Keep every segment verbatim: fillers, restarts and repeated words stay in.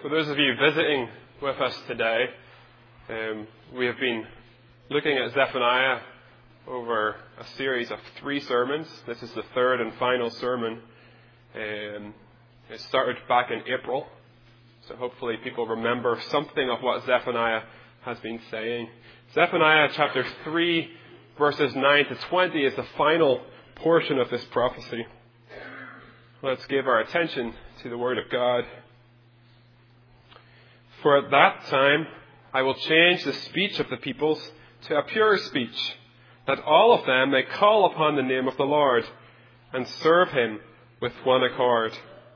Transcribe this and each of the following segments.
For those of you visiting with us today, um, we have been looking at Zephaniah over a series of three sermons. This is the third and final sermon. Um, it started back in April, so hopefully people remember something of what Zephaniah has been saying. Zephaniah chapter three, verses nine to twenty is the final portion of this prophecy. Let's give our attention to the Word of God. For at that time I will change the speech of the peoples to a pure speech, that all of them may call upon the name of the Lord and serve him with one accord.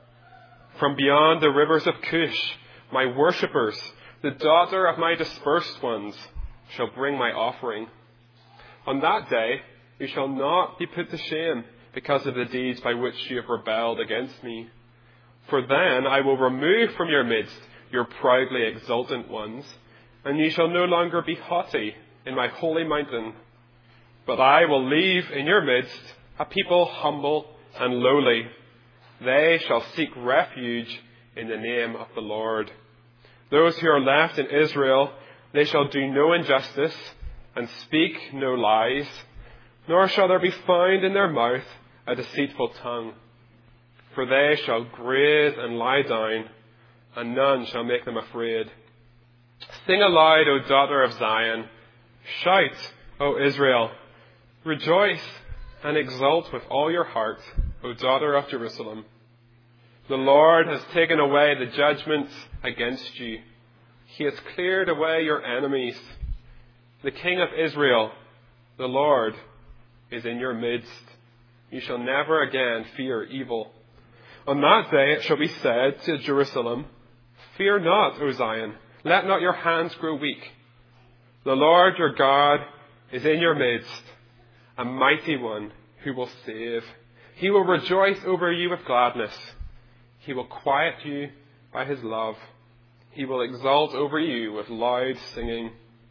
From beyond the rivers of Cush, my worshippers, the daughter of my dispersed ones, shall bring my offering. On that day you shall not be put to shame because of the deeds by which you have rebelled against me. For then I will remove from your midst your proudly exultant ones, and ye shall no longer be haughty in my holy mountain. But I will leave in your midst a people humble and lowly. They shall seek refuge in the name of the Lord. Those who are left in Israel, they shall do no injustice and speak no lies, nor shall there be found in their mouth a deceitful tongue. For they shall graze and lie down, and none shall make them afraid. Sing aloud, O daughter of Zion. Shout, O Israel. Rejoice and exult with all your heart, O daughter of Jerusalem. The Lord has taken away the judgments against you. He has cleared away your enemies. The King of Israel, the Lord, is in your midst. You shall never again fear evil. On that day it shall be said to Jerusalem, Fear not, O Zion, let not your hands grow weak. The Lord your God is in your midst, a mighty one who will save. He will rejoice over you with gladness. He will quiet you by his love. He will exult over you with loud singing.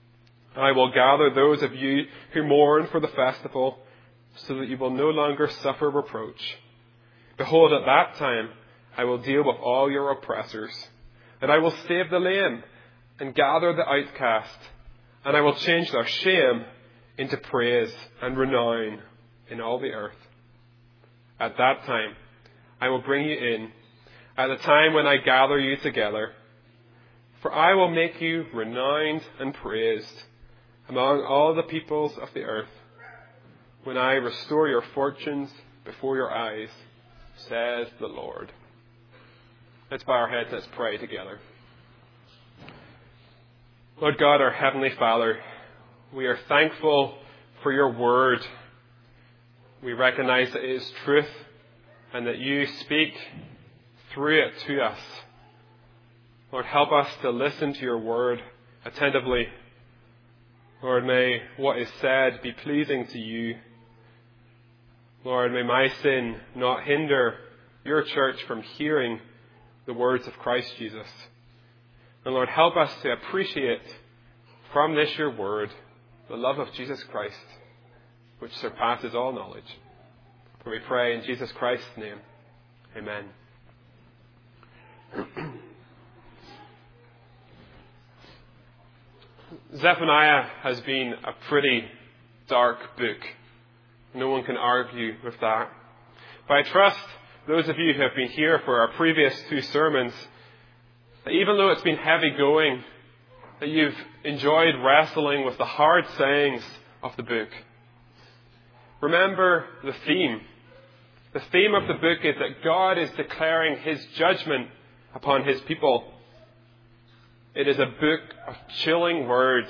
I will gather those of you who mourn for the festival, so that you will no longer suffer reproach. Behold, at that time I will deal with all your oppressors, and I will save the lame and gather the outcast, and I will change their shame into praise and renown in all the earth. At that time I will bring you in, at the time when I gather you together, for I will make you renowned and praised among all the peoples of the earth, when I restore your fortunes before your eyes, says the Lord. Let's bow our heads, let's pray together. Lord God, our Heavenly Father, we are thankful for your word. We recognize that it is truth and that you speak through it to us. Lord, help us to listen to your word attentively. Lord, may what is said be pleasing to you. Lord, may my sin not hinder your church from hearing the words of Christ Jesus. And Lord, help us to appreciate from this your word the love of Jesus Christ, which surpasses all knowledge. For we pray in Jesus Christ's name. Amen. Zephaniah has been a pretty dark book. No one can argue with that. But I trust those of you who have been here for our previous two sermons, that even though it's been heavy going, that you've enjoyed wrestling with the hard sayings of the book. Remember the theme. The theme of the book is that God is declaring his judgment upon his people. It is a book of chilling words.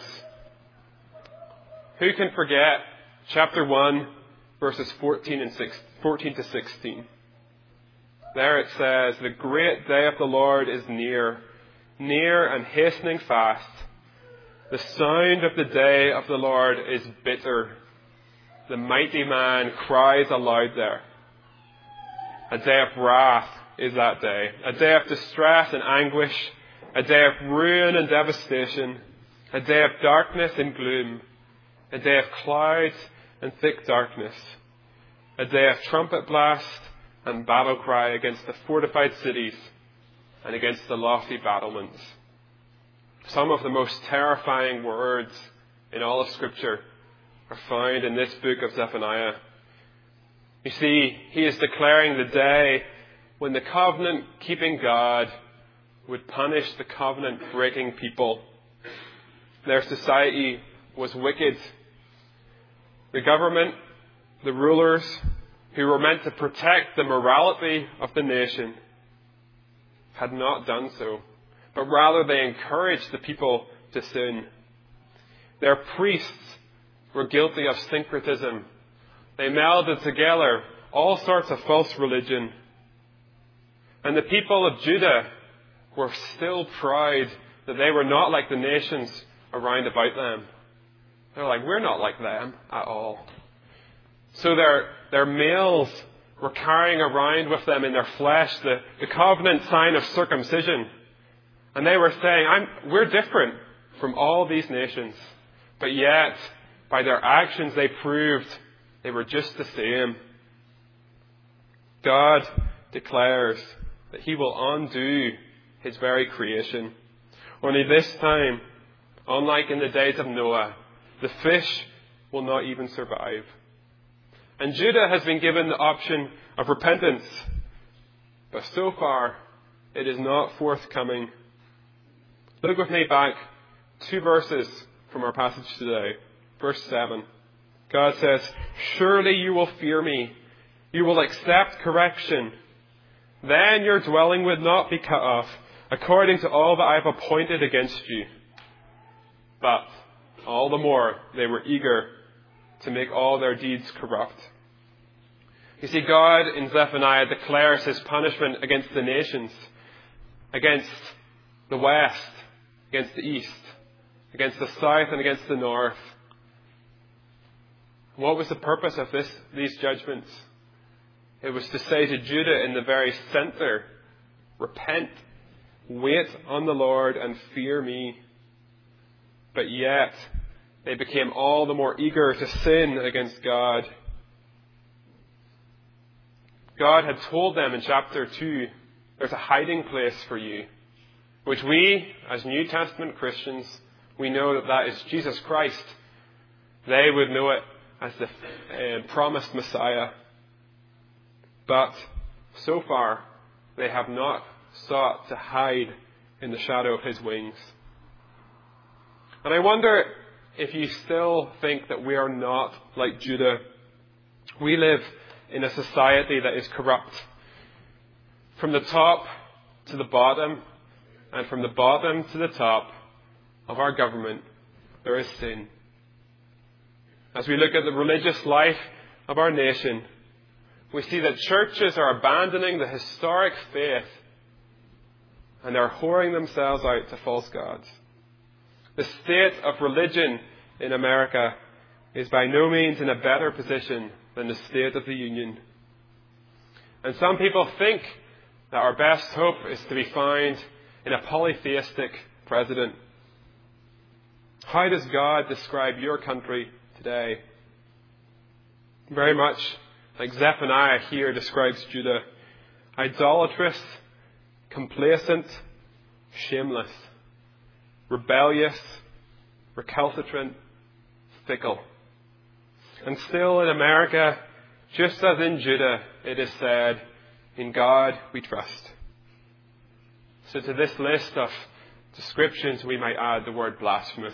Who can forget chapter one, verses fourteen and six, fourteen to sixteen? There it says, the great day of the Lord is near, near and hastening fast. The sound of the day of the Lord is bitter. The mighty man cries aloud there. A day of wrath is that day, a day of distress and anguish, a day of ruin and devastation, a day of darkness and gloom, a day of clouds and thick darkness, a day of trumpet blast and battle cry against the fortified cities, and against the lofty battlements. Some of the most terrifying words in all of Scripture are found in this book of Zephaniah. You see, he is declaring the day when the covenant-keeping God would punish the covenant-breaking people. Their society was wicked. The government, the rulers, who were meant to protect the morality of the nation, had not done so, but rather they encouraged the people to sin. Their priests were guilty of syncretism. They melded together all sorts of false religion. And the people of Judah were still proud that they were not like the nations around about them. They're like, we're not like them at all. So their, their males were carrying around with them in their flesh the, the covenant sign of circumcision. And they were saying, I'm, we're different from all these nations. But yet, by their actions, they proved they were just the same. God declares that he will undo his very creation. Only this time, unlike in the days of Noah, the fish will not even survive. And Judah has been given the option of repentance. But so far, it is not forthcoming. Look with me back two verses from our passage today. Verse seven. God says, surely you will fear me. You will accept correction. Then your dwelling would not be cut off, according to all that I have appointed against you. But all the more they were eager to make all their deeds corrupt. You see, God in Zephaniah declares his punishment against the nations, against the west, against the east, against the south and against the north. What was the purpose of this, these judgments? It was to say to Judah in the very center, repent, wait on the Lord and fear me. But yet, they became all the more eager to sin against God. God had told them in chapter two, there's a hiding place for you, which we, as New Testament Christians, we know that that is Jesus Christ. They would know it as the uh, promised Messiah. But so far, they have not sought to hide in the shadow of his wings. And I wonder if you still think that we are not like Judah. We live in a society that is corrupt. From the top to the bottom, and from the bottom to the top of our government, there is sin. As we look at the religious life of our nation, we see that churches are abandoning the historic faith and are whoring themselves out to false gods. The state of religion in America is by no means in a better position than the State of the Union. And some people think that our best hope is to be found in a polytheistic president. How does God describe your country today? Very much like Zephaniah here describes Judah. Idolatrous, complacent, shameless, rebellious, recalcitrant, fickle. And still in America, just as in Judah, it is said, in God we trust. So to this list of descriptions, we might add the word blasphemous.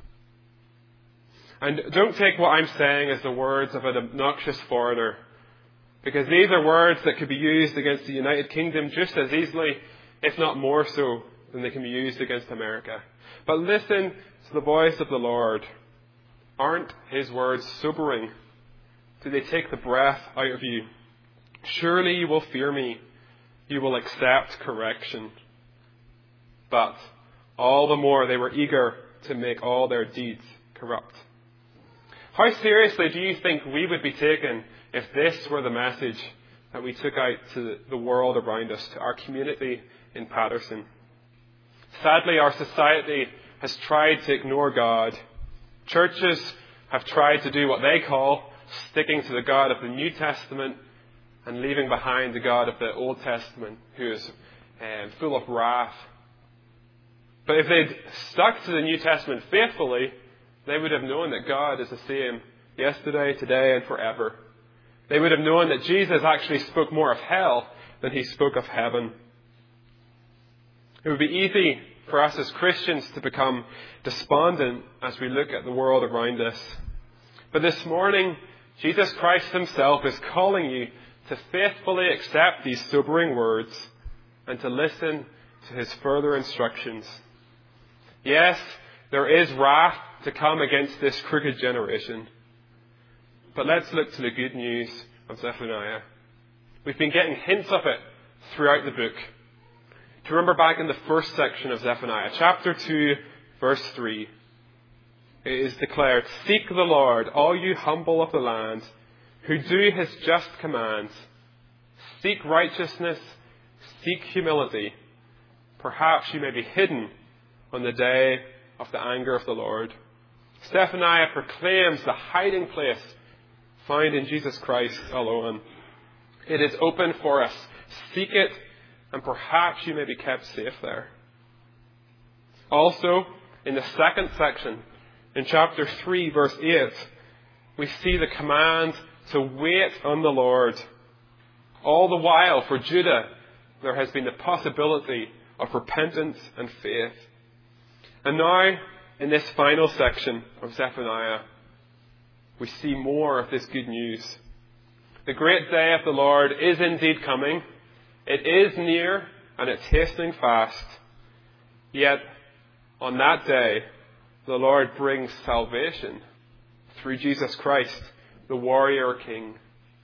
And don't take what I'm saying as the words of an obnoxious foreigner, because these are words that could be used against the United Kingdom just as easily, if not more so, than they can be used against America. But listen to the voice of the Lord. Aren't his words sobering? Do they take the breath out of you? Surely you will fear me. You will accept correction. But all the more they were eager to make all their deeds corrupt. How seriously do you think we would be taken if this were the message that we took out to the world around us, to our community in Patterson? Sadly, our society has tried to ignore God. Churches have tried to do what they call sticking to the God of the New Testament and leaving behind the God of the Old Testament, who is and full of wrath. But if they'd stuck to the New Testament faithfully, they would have known that God is the same yesterday, today, and forever. They would have known that Jesus actually spoke more of hell than he spoke of heaven. It would be easy for us as Christians to become despondent as we look at the world around us. But this morning, Jesus Christ himself is calling you to faithfully accept these sobering words and to listen to his further instructions. Yes, there is wrath to come against this crooked generation. But let's look to the good news of Zephaniah. We've been getting hints of it throughout the book. To remember back in the first section of Zephaniah, chapter two, verse three, it is declared, "Seek the Lord, all you humble of the land, who do his just commands. Seek righteousness, seek humility. Perhaps you may be hidden on the day of the anger of the Lord." Zephaniah proclaims the hiding place found in Jesus Christ alone. It is open for us. Seek it, and perhaps you may be kept safe there. Also, in the second section, in chapter three, verse eight, we see the command to wait on the Lord. All the while, for Judah, there has been the possibility of repentance and faith. And now, in this final section of Zephaniah, we see more of this good news. The great day of the Lord is indeed coming. It is near, and it's hastening fast. Yet, on that day, the Lord brings salvation through Jesus Christ, the warrior king.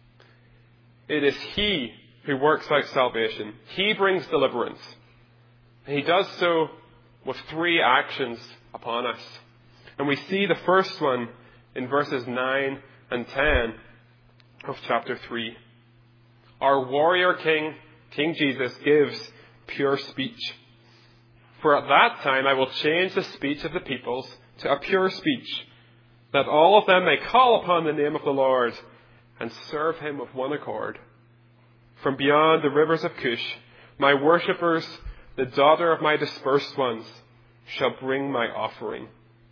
It is he who works out salvation. He brings deliverance. And he does so with three actions upon us. And we see the first one in verses nine and ten of chapter three. Our warrior king, King Jesus, gives pure speech. "For at that time I will change the speech of the peoples to a pure speech, that all of them may call upon the name of the Lord and serve him with one accord. From beyond the rivers of Cush, my worshippers, the daughter of my dispersed ones, shall bring my offering."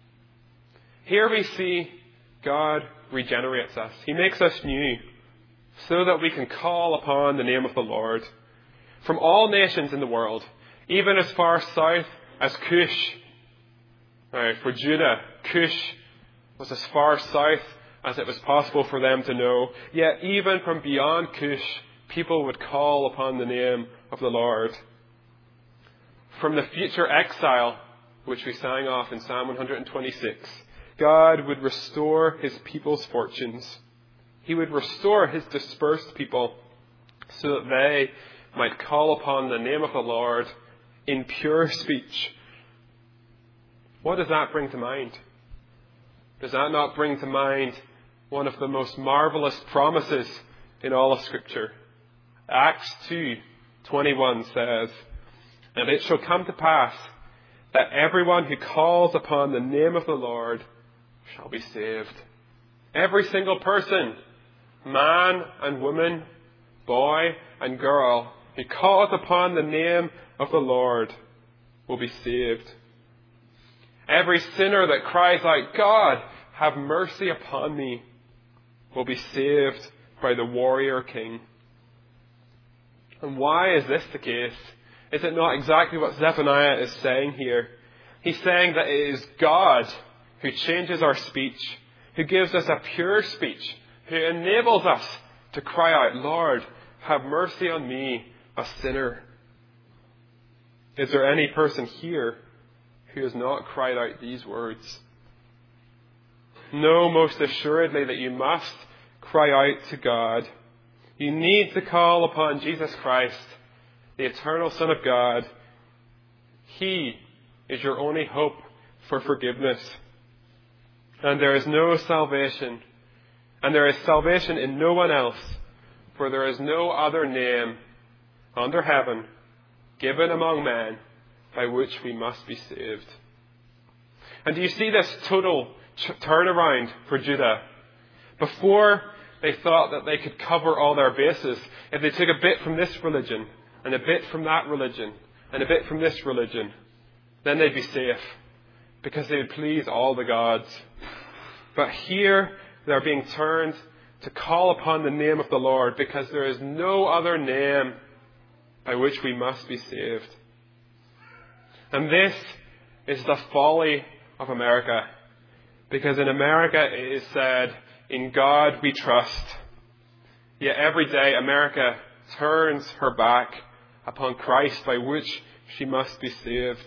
Here we see God regenerates us. He makes us new so that we can call upon the name of the Lord. From all nations in the world, even as far south as Cush. Now, for Judah, Cush was as far south as it was possible for them to know. Yet even from beyond Cush, people would call upon the name of the Lord. From the future exile, which we sang off in Psalm one twenty-six, God would restore his people's fortunes. He would restore his dispersed people so that they might call upon the name of the Lord in pure speech. What does that bring to mind? Does that not bring to mind one of the most marvelous promises in all of Scripture? Acts two twenty-one says, "And it shall come to pass that everyone who calls upon the name of the Lord shall be saved." Every single person, man and woman, boy and girl, who calls upon the name of the Lord will be saved. Every sinner that cries out, "God, have mercy upon me," will be saved by the warrior king. And why is this the case? Is it not exactly what Zephaniah is saying here? He's saying that it is God who changes our speech, who gives us a pure speech, who enables us to cry out, "Lord, have mercy on me, a sinner." Is there any person here who has not cried out these words? Know most assuredly that you must cry out to God. You need to call upon Jesus Christ, the eternal Son of God. He is your only hope for forgiveness. And there is no salvation, and there is salvation in no one else, for there is no other name under heaven given among men by which we must be saved. And do you see this total ch- turnaround for Judah? Before, they thought that they could cover all their bases. If they took a bit from this religion and a bit from that religion, and a bit from this religion, then they'd be safe, because they would please all the gods. But here they're being turned to call upon the name of the Lord, because there is no other name by which we must be saved. And this is the folly of America, because in America it is said, in God we trust. Yet every day America turns her back upon Christ, by which she must be saved.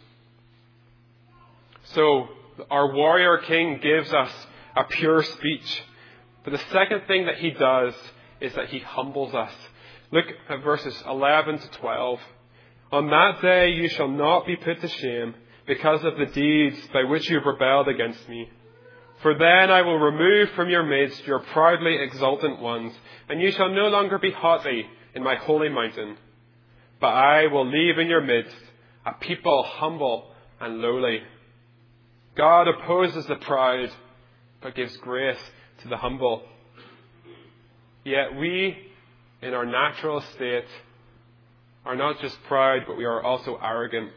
So our warrior king gives us a pure speech. But the second thing that he does is that he humbles us. Look at verses eleven to twelve. On that day you shall not be put to shame because of the deeds by which you have rebelled against me. For then I will remove from your midst your proudly exultant ones, and you shall no longer be haughty in my holy mountain. But I will leave in your midst a people humble and lowly. God opposes the proud, but gives grace to the humble. Yet we, in our natural state, are not just proud, but we are also arrogant.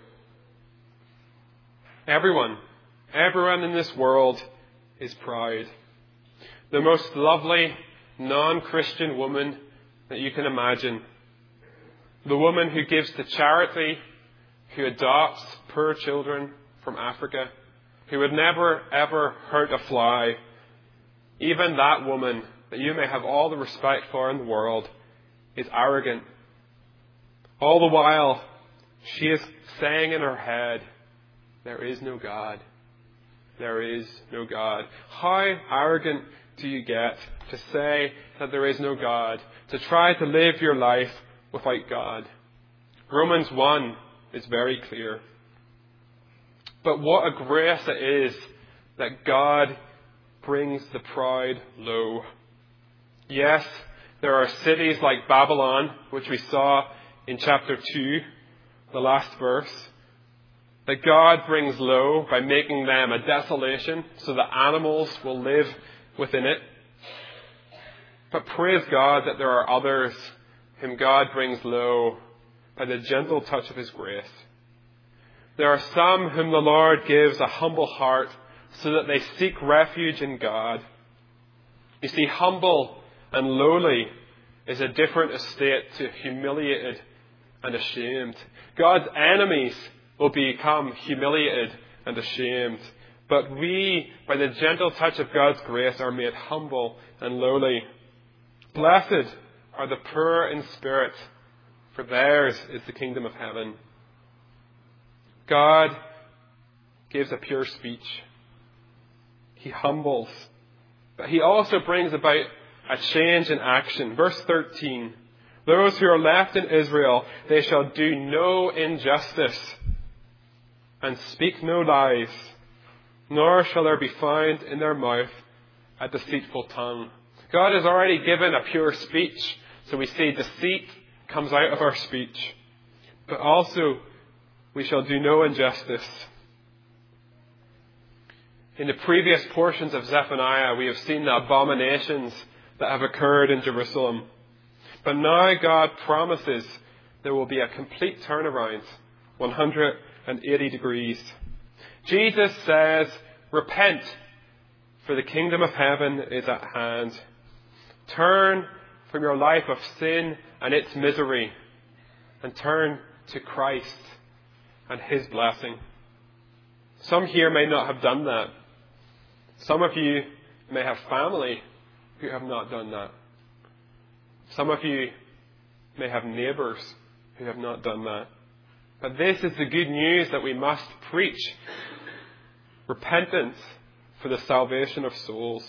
Everyone, everyone in this world is proud. The most lovely non-Christian woman that you can imagine. The woman who gives to charity, who adopts poor children from Africa, who would never ever hurt a fly. Even that woman, that you may have all the respect for in the world, is arrogant. All the while, she is saying in her head, there is no God. There is no God. How arrogant do you get to say that there is no God, to try to live your life without God? Romans one is very clear. But what a grace it is that God brings the proud low. Yes, there are cities like Babylon, which we saw in chapter two, the last verse, that God brings low by making them a desolation so that animals will live within it. But praise God that there are others whom God brings low by the gentle touch of his grace. There are some whom the Lord gives a humble heart so that they seek refuge in God. You see, humble and lowly is a different estate to humiliated and ashamed. God's enemies will become humiliated and ashamed. But we, by the gentle touch of God's grace, are made humble and lowly. Blessed are the poor in spirit, for theirs is the kingdom of heaven. God gives a pure speech. He humbles. But he also brings about a change in action. Verse thirteen. Those who are left in Israel, they shall do no injustice and speak no lies, nor shall there be found in their mouth a deceitful tongue. God has already given a pure speech, so we see deceit comes out of our speech. But also, we shall do no injustice. In the previous portions of Zephaniah, we have seen the abominations that have occurred in Jerusalem. But now God promises there will be a complete turnaround, one hundred eighty degrees. Jesus says, repent, for the kingdom of heaven is at hand. Turn from your life of sin and its misery, and turn to Christ and his blessing. Some here may not have done that. Some of you may have family who have not done that. Some of you may have neighbours who have not done that. But this is the good news that we must preach. Repentance for the salvation of souls.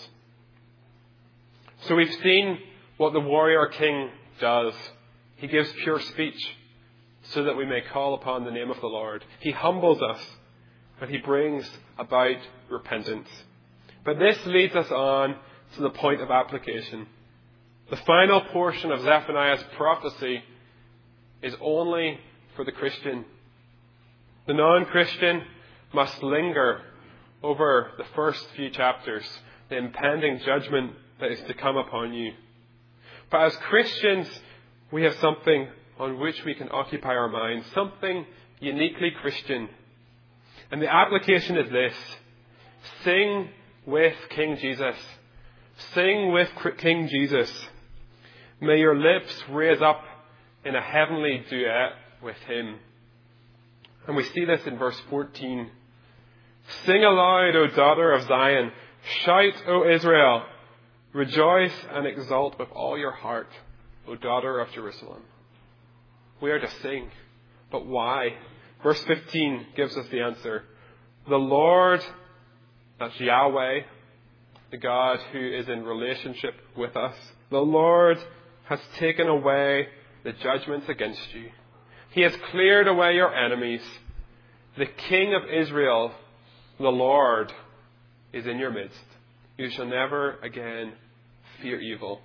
So we've seen what the warrior king does. He gives pure speech so that we may call upon the name of the Lord. He humbles us, but he brings about repentance. But this leads us on to the point of application. The final portion of Zephaniah's prophecy is only for the Christian. The non-Christian must linger over the first few chapters, the impending judgment that is to come upon you. But as Christians, we have something on which we can occupy our minds, something uniquely Christian. And the application is this: sing with King Jesus. Sing with King Jesus. May your lips raise up in a heavenly duet with him. And we see this in verse fourteen. Sing aloud, O daughter of Zion. Shout, O Israel. Rejoice and exult with all your heart, O daughter of Jerusalem. We are to sing. But why? Verse fifteen gives us the answer. The Lord, that's Yahweh, the God who is in relationship with us, the Lord has taken away the judgments against you. He has cleared away your enemies. The King of Israel, the Lord, is in your midst. You shall never again fear evil.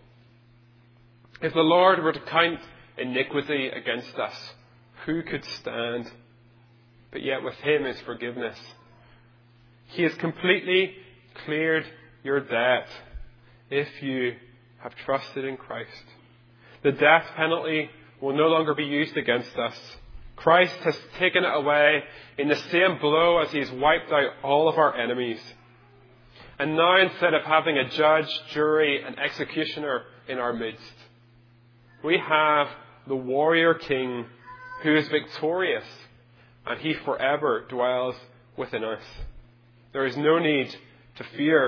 If the Lord were to count iniquity against us, who could stand? But yet with him is forgiveness. He has completely cleared your debt if you have trusted in Christ. The death penalty will no longer be used against us. Christ has taken it away in the same blow as he's wiped out all of our enemies. And now, instead of having a judge, jury, and executioner in our midst, we have the warrior king who is victorious, and he forever dwells within us. There is no need to fear.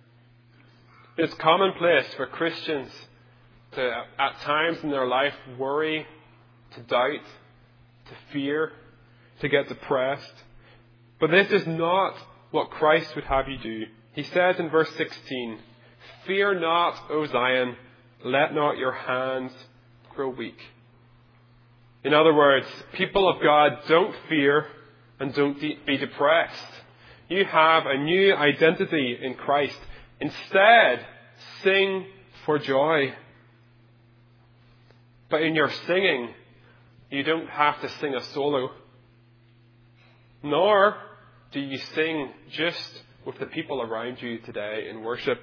It's commonplace for Christians to, at times in their life, worry, to doubt, to fear, to get depressed. But this is not what Christ would have you do. He says in verse sixteen, Fear not, O Zion, let not your hands grow weak. In other words, people of God, don't fear and don't de- be depressed. You have a new identity in Christ. Instead, sing for joy. But in your singing, you don't have to sing a solo. Nor do you sing just with the people around you today in worship.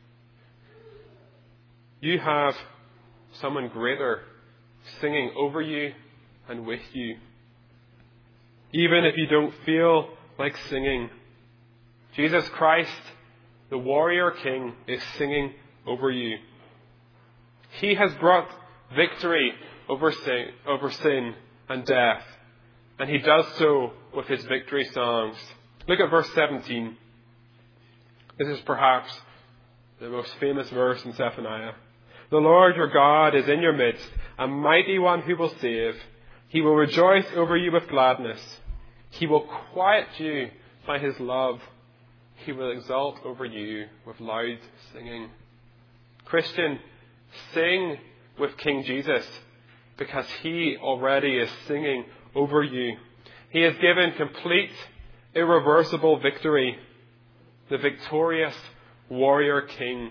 You have someone greater singing over you and with you. Even if you don't feel like singing, Jesus Christ, the warrior king, is singing over you. He has brought victory over sin, over sin and death, and he does so with his victory songs. Look at verse seventeen. This is perhaps the most famous verse in Zephaniah. The Lord your God is in your midst, a mighty one who will save. He will rejoice over you with gladness. He will quiet you by his love. He will exult over you with loud singing. Christian, sing with King Jesus, because he already is singing over you. He has given complete, irreversible victory. The victorious warrior king.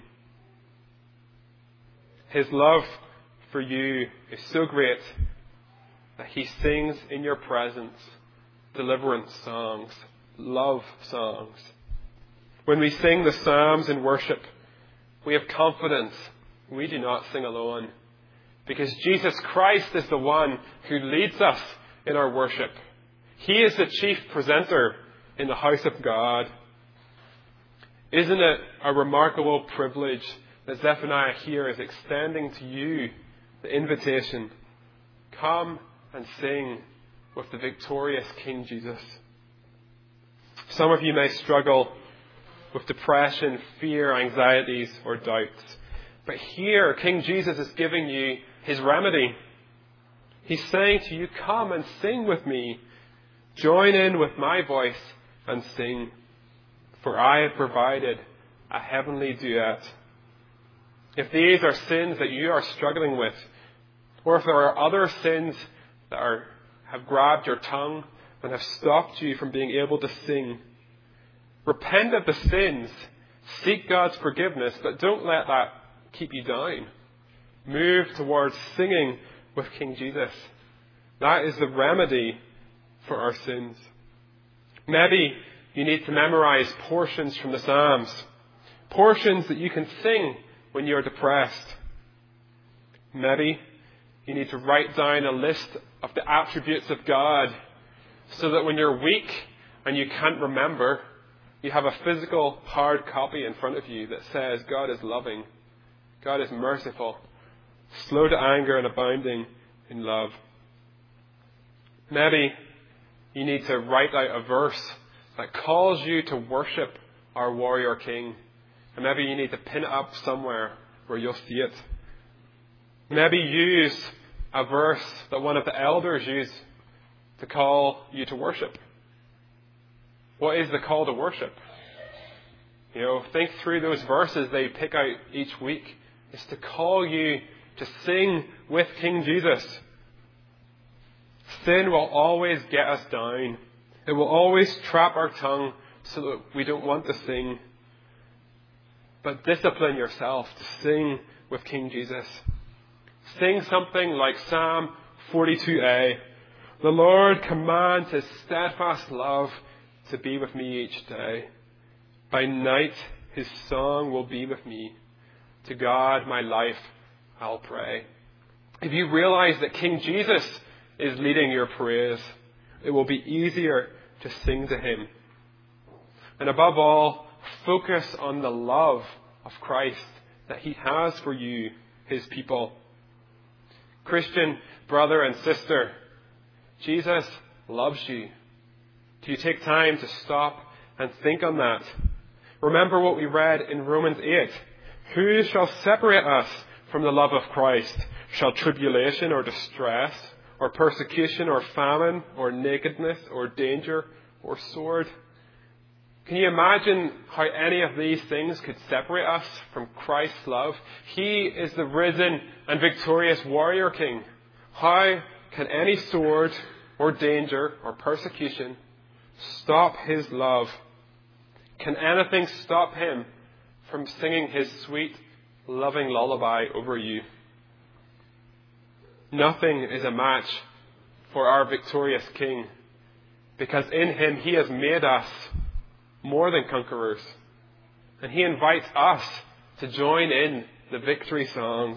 His love for you is so great that he sings in your presence deliverance songs, love songs. When we sing the Psalms in worship, we have confidence. We do not sing alone, because Jesus Christ is the one who leads us in our worship. He is the chief presenter in the house of God. Isn't it a remarkable privilege that Zephaniah here is extending to you the invitation? Come and sing with the victorious King Jesus. Some of you may struggle with depression, fear, anxieties, or doubts. But here, King Jesus is giving you his remedy. He's saying to you, come and sing with me. Join in with my voice and sing. For I have provided a heavenly duet. If these are sins that you are struggling with, or if there are other sins that are, have grabbed your tongue and have stopped you from being able to sing, repent of the sins, seek God's forgiveness, but don't let that keep you down. Move towards singing with King Jesus. That is the remedy for our sins. Maybe you need to memorize portions from the Psalms, portions that you can sing when you're depressed. Maybe You need to write down a list of the attributes of God so that when you're weak and you can't remember, you have a physical hard copy in front of you that says God is loving, God is merciful, slow to anger and abounding in love. Maybe you need to write out a verse that calls you to worship our warrior king. And maybe you need to pin it up somewhere where you'll see it. Maybe use a verse that one of the elders used to call you to worship. What is the call to worship? You know, think through those verses they pick out each week. It's to call you to sing with King Jesus. Sin will always get us down. It will always trap our tongue so that we don't want to sing. But discipline yourself to sing with King Jesus. Sing something like Psalm forty-two A. The Lord commands His steadfast love to be with me each day. By night His song will be with me. To God my life I'll pray. If you realize that King Jesus is leading your praise, it will be easier to sing to Him. And above all, focus on the love of Christ that He has for you, His people. Christian brother and sister, Jesus loves you. Do you take time to stop and think on that? Remember what we read in Romans eight. Who shall separate us from the love of Christ? Shall tribulation or distress, or persecution or famine, or nakedness, or danger, or sword? Can you imagine how any of these things could separate us from Christ's love? He is the risen and victorious warrior king. How can any sword, or danger, or persecution stop His love? Can anything stop Him from singing His sweet, loving lullaby over you? Nothing is a match for our victorious King, because in Him He has made us more than conquerors. And He invites us to join in the victory songs.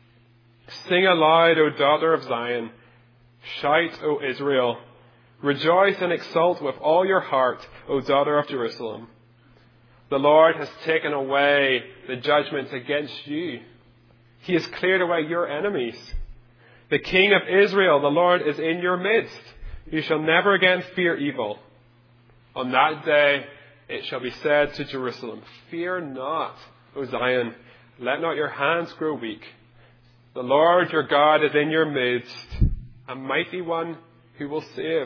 Sing aloud, O daughter of Zion. Shout, O Israel. Rejoice and exult with all your heart, O daughter of Jerusalem. The Lord has taken away the judgment against you. He has cleared away your enemies. The King of Israel, the Lord, is in your midst. You shall never again fear evil. On that day it shall be said to Jerusalem, fear not, O Zion, let not your hands grow weak. The Lord your God is in your midst, a mighty one who will save.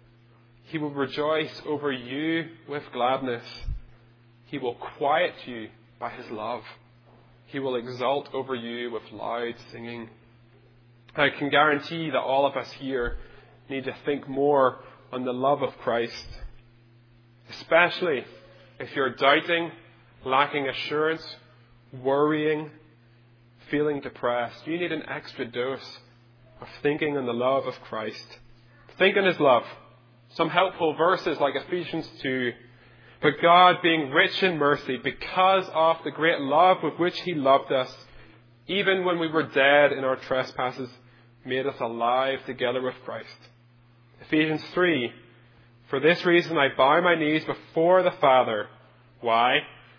He will rejoice over you with gladness. He will quiet you by His love. He will exult over you with loud singing. I can guarantee that all of us here need to think more on the love of Christ. Especially if you're doubting, lacking assurance, worrying, feeling depressed. You need an extra dose of thinking on the love of Christ. Think on His love. Some helpful verses like Ephesians two. But God, being rich in mercy, because of the great love with which He loved us, even when we were dead in our trespasses, made us alive together with Christ. Ephesians three. For this reason I bow my knees before the Father. Why?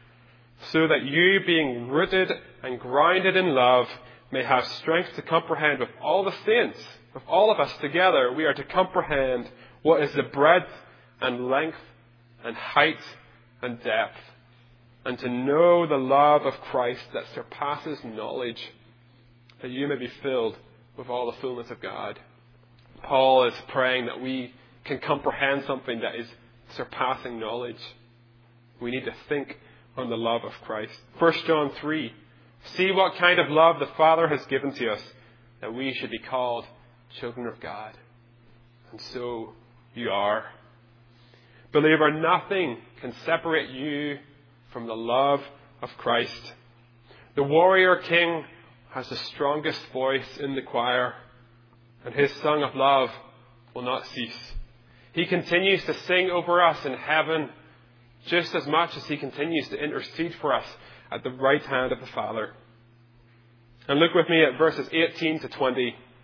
So that you, being rooted and grounded in love, may have strength to comprehend with all the saints, with all of us together, we are to comprehend what is the breadth and length and height and depth, and to know the love of Christ that surpasses knowledge, that you may be filled with all the fullness of God. Paul is praying that we can comprehend something that is surpassing knowledge. We need to think on the love of Christ. First John three. See what kind of love the Father has given to us, that we should be called children of God. And so you are. Believer, nothing can separate you from the love of Christ. The warrior king has the strongest voice in the choir, and his song of love will not cease. He continues to sing over us in heaven just as much as he continues to intercede for us at the right hand of the Father. And look with me at verses eighteen to twenty.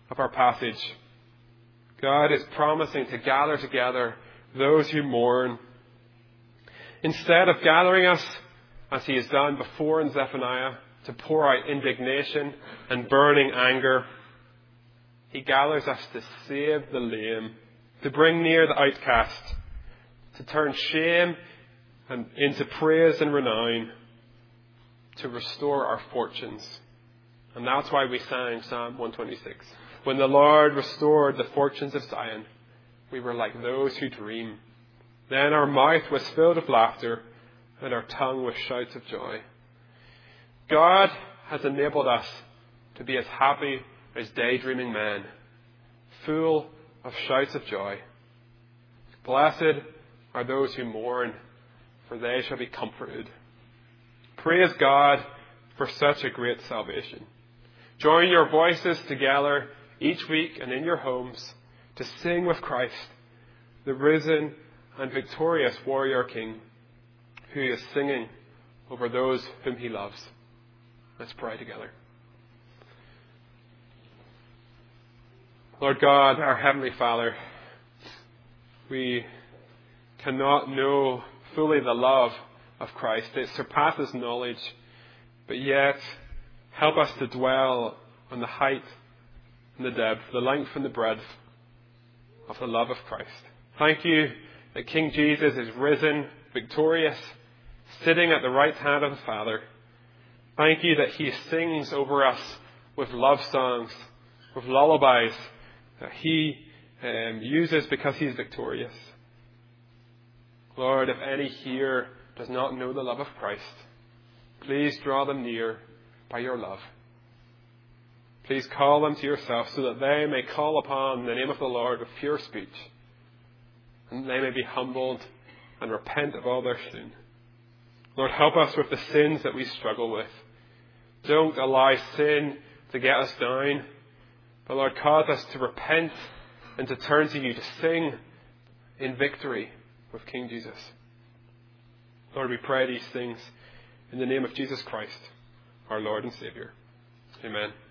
of our passage. God is promising to gather together those who mourn. Instead of gathering us, as he has done before in Zephaniah, to pour out indignation and burning anger, he gathers us to save the lame, to bring near the outcast, to turn shame and into praise and renown, to restore our fortunes. And that's why we sang Psalm one twenty-six. When the Lord restored the fortunes of Zion, we were like those who dream. Then our mouth was filled with laughter, and our tongue with shouts of joy. God has enabled us to be as happy as daydreaming men, full of shouts of joy. Blessed are those who mourn, for they shall be comforted. Praise God for such a great salvation. Join your voices together each week and in your homes to sing with Christ, the risen and victorious warrior king, who is singing over those whom he loves. Let's pray together. Lord God, our Heavenly Father, we cannot know fully the love of Christ. It surpasses knowledge, but yet help us to dwell on the height and the depth, the length and the breadth of the love of Christ. Thank you that King Jesus is risen, victorious, sitting at the right hand of the Father. Thank you that he sings over us with love songs, with lullabies that he um, uses because he is victorious. Lord, if any here does not know the love of Christ, please draw them near by your love. Please call them to yourself so that they may call upon the name of the Lord with pure speech, and they may be humbled and repent of all their sin. Lord, help us with the sins that we struggle with. Don't allow sin to get us down, but Lord, cause us to repent and to turn to you, to sing in victory with King Jesus. Lord, we pray these things in the name of Jesus Christ, our Lord and Savior. Amen.